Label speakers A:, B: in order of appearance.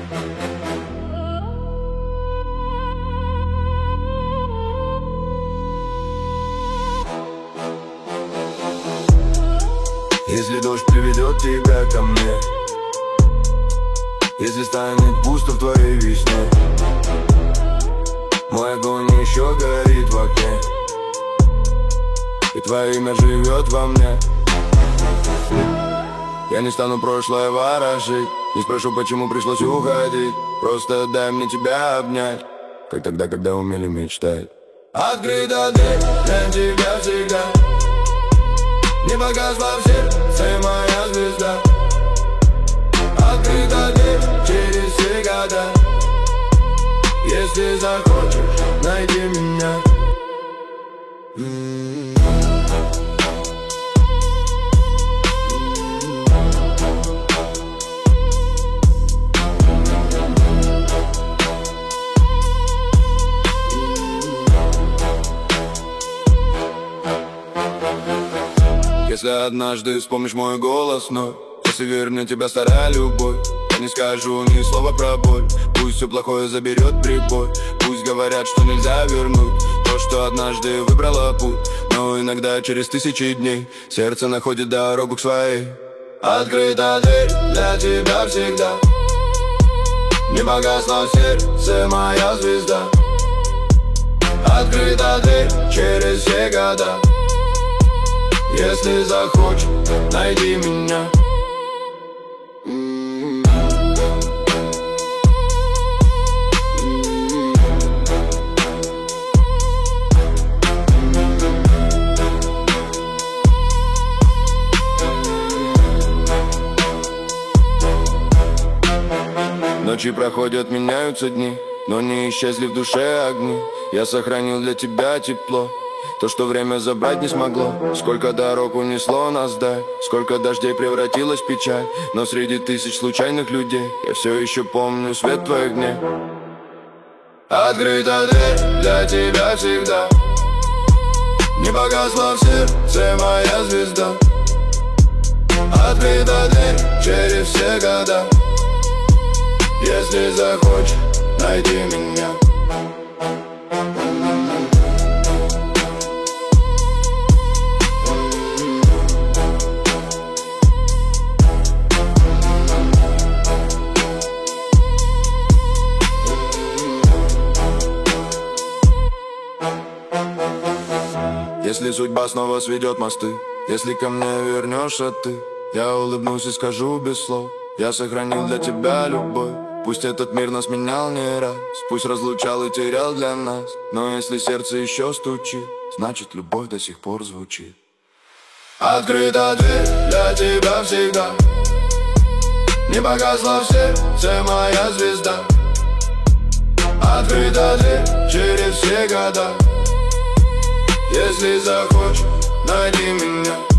A: Если дождь приведет тебя ко мне, если станет пусто в твоей весне, мой огонь еще горит в окне, и твое имя живет во мне. Я не стану прошлое ворошить, не спрошу, почему пришлось уходить. Просто дай мне тебя обнять, как тогда, когда умели мечтать. Открыта дверь для тебя всегда, не погасла в сердце моя звезда. Открыта дверь через все года, если захочешь, найди меня. Если однажды вспомнишь мой голос вновь, если вернет тебя старая любовь, я не скажу ни слова про боль. Пусть все плохое заберет прибой, пусть говорят, что нельзя вернуть то, что однажды выбрала путь. Но иногда через тысячи дней сердце находит дорогу к своей. Открыта дверь для тебя всегда, не погасла в сердце моя звезда. Открыта дверь через все года, если захочешь, найди меня. Ночи проходят, меняются дни, но не исчезли в душе огни. Я сохранил для тебя тепло, то, что время забрать не смогло. Сколько дорог унесло нас вдаль, сколько дождей превратилось в печаль. Но среди тысяч случайных людей я все еще помню свет твоих дней. Открыта дверь для тебя всегда, не погасла в сердце моя звезда. Открыта дверь через все года, если захочешь, найди меня. Если судьба снова сведет мосты, если ко мне вернешься ты, я улыбнусь и скажу без слов: я сохранил для тебя любовь. Пусть этот мир нас менял не раз, пусть разлучал и терял для нас, но если сердце еще стучит, значит любовь до сих пор звучит. Открыта дверь для тебя всегда, не погасла в сердце моя звезда. Открыта дверь через все года, если захочешь, найди меня.